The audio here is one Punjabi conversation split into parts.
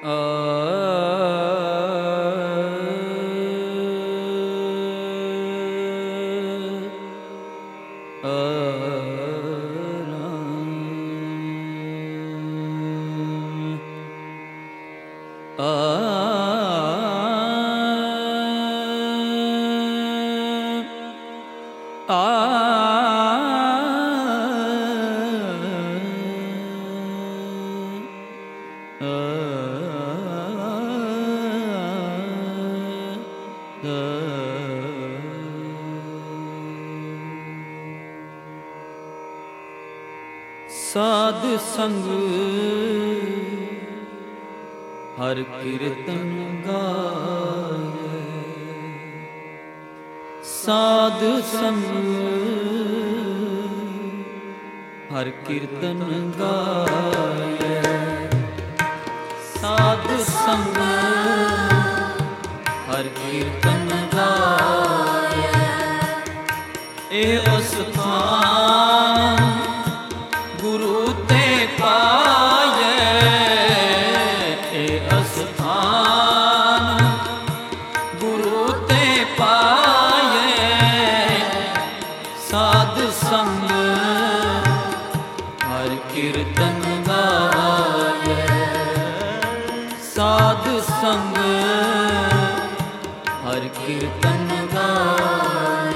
साध संग हर कीर्तन गाए, साध संग हर कीर्तन गाए, साध संग हर कीर्तन गाए। ए अस्थान गुरु ते पाए, ए अस्थान गुरु ते पाए। साध संग हर कीर्तन गाए, साध संग हर कीर्तन गाए।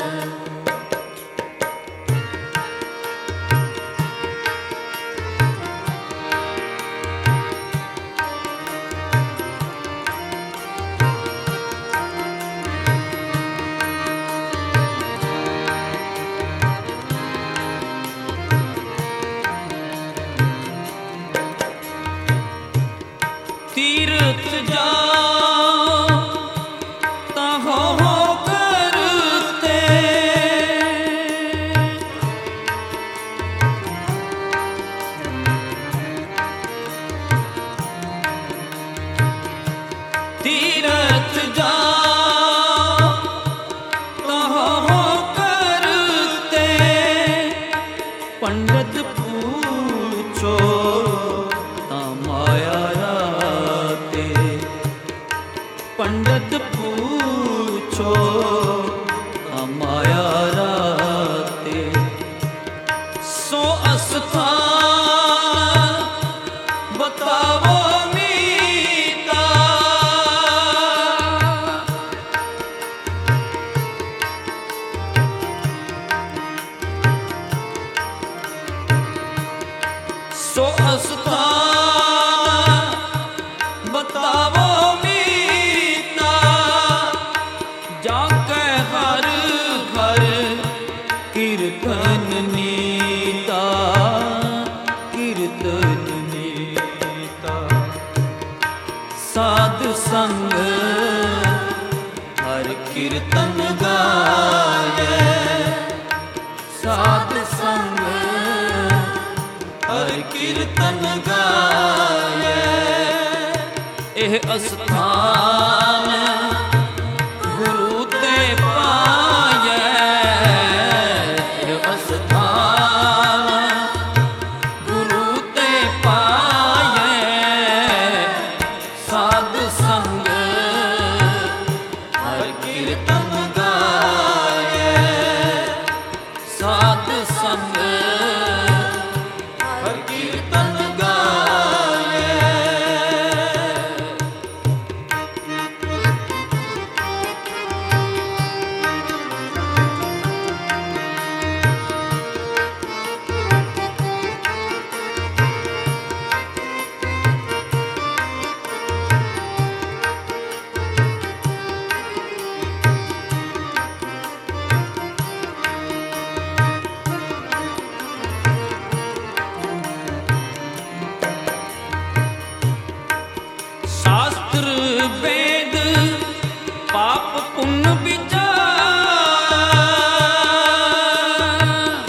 तीर्थ जाओ तहो करते, तीर्थ जाओ तहो करते। पंडित पूछो पंडित पूछो माया राते। सो अस्थान बताओ मीता, सो अस्थान बताओ कीर्तन नीता, कीर्तन नीता। साध संग हर कीर्तन गाए, साध संग हर कीर्तन गाए। एह अस्थान गुरु ते पाए, साध संग हर कीर्तन गाए। शास्त्र वेद पाप पुण्य विचार,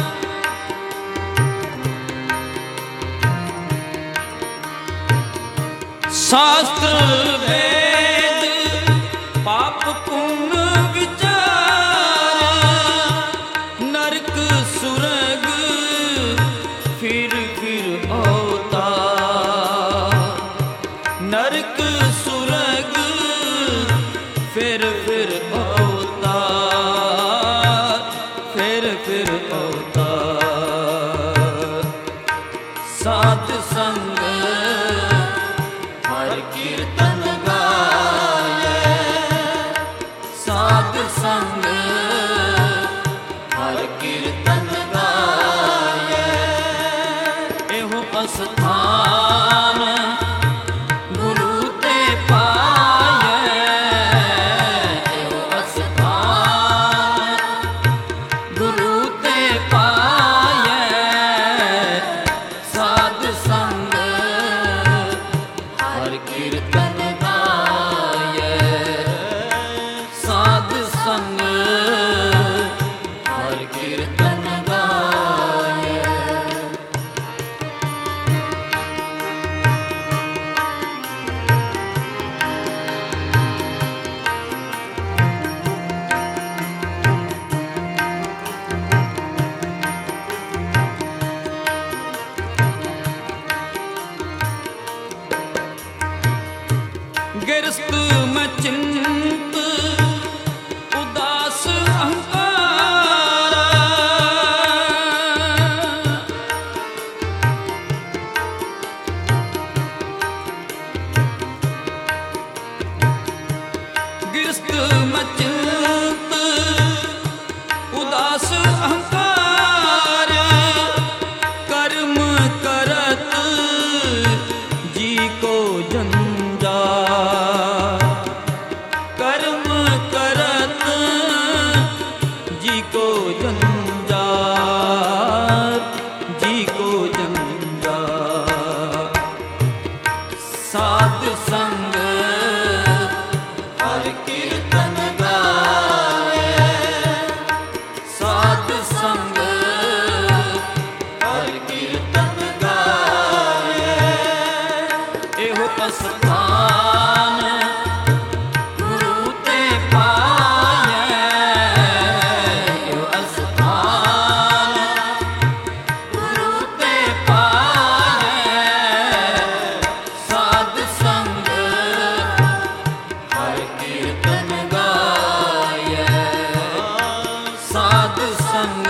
शास्त्र वेद पाप पुण्य विचार। नरक सुरग फिर होता, नर ਸਾਧ ਸੰਗ ਹਰ ਕੀਰਤਨ ਗਾਏ, ਸਾਧ ਸੰਗ ਹਰ ਕੀਰਤਨ ਗਾਏ। ਇਹੋ ਅਸਥਾਨ ਗੁਰੂ ਤੇ ਪਾਏ, ਇਹੋ ਅਸਥਾਨ ਗੁਰੂ ਤੇ ਪਾਏ। ਸਾਧ ਸੰਗ ਹਰ ਕੀਰਤਨ ਗਾਏ, ਸਾਧ ਸੰਗ ਹਰ ਕੀਰਤਨ ਗਾਏ। ਗਿਰਸਤ ਮੈਂ ਚਿੰਤ ਉਦਾਸ ਅਹੰਕਾਰਾ, ਗਿਰਸਤ ਮੈਂ ਚਿੰਤ ਉਦਾਸ ਅਹੰਕਾਰ, ਕਰਮ ਕਰਤ ਜੀ ਕੋ ਜੰਜਾ, ਕਰਮ ਕਰਤ ਜੀ ਕੋ ਜੰਜਾ, ਜੀ ਕੋ ਜੰਜਾ। ਸਾਧ ਸੰਗ ਹਰ ਕੀਰਤਨ ਗਾਏ, ਸਾਧ ਸੰਗ ਹਰ ਕੀਰਤਨ ਗਾਏ। ਇਹੋ ਅਸਥਾਨ ਗੁਰੂ ਤੇ ਪਾਏ, ਇਹੋ ਅਸਥਾਨ ਗੁਰੂ ਤੇ ਪਾਏ। ਸਾਧ ਸੰਗ ਹਰ ਕੀਰਤਨ ਗਾਏ, ਸਾਧ ਸੰਗ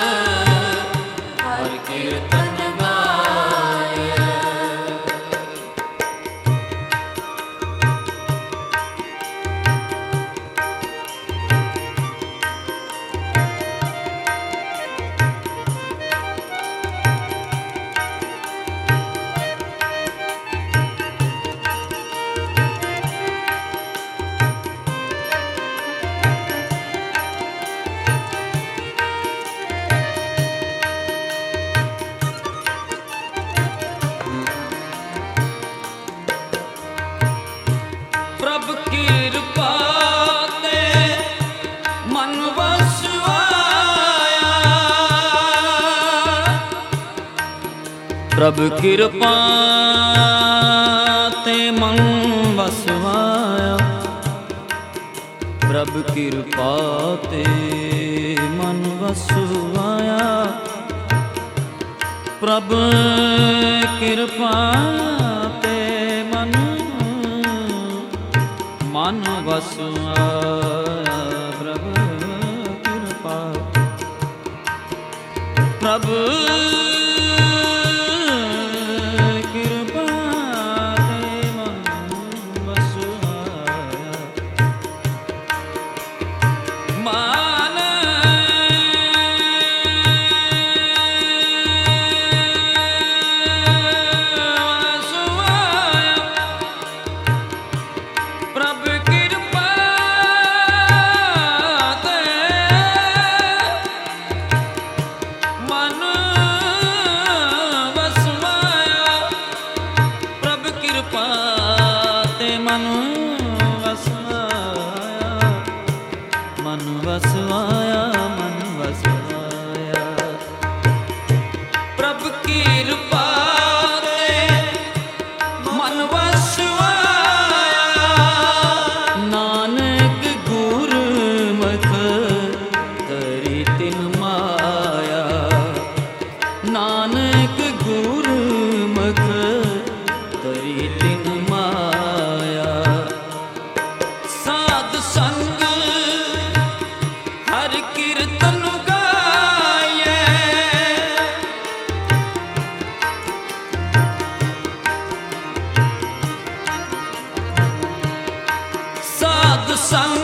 ਹਰ ਕੀਰਤਨ ਗਾਏ। ਪ੍ਰਭ ਕਿਰਪਾ ਤੇ ਮਨ ਵਸ ਆਇਆ, ਪ੍ਰਭ ਕਿਰਪਾ ਤੇ ਮਨ ਵਸ ਆਇਆ, ਪ੍ਰਭ ਕਿਰਪਾ ਤੇ ਮਨ ਵਸ ਆਇਆ, ਪ੍ਰਭ ਕਿਰਪਾ ਤੇ ਮਨ ਵਸ ਆਇਆ, ਪ੍ਰਭ ਕਿਰਪਾ, ਪ੍ਰਭ ਕਿਰਪਾ ਤੇ ਮਨ ਵਸ ਆਇਆ। ਮਨ ਵਸ ਆਇਆ, ਪ੍ਰਭ ਕਿਰਪਾ ਸੰਗ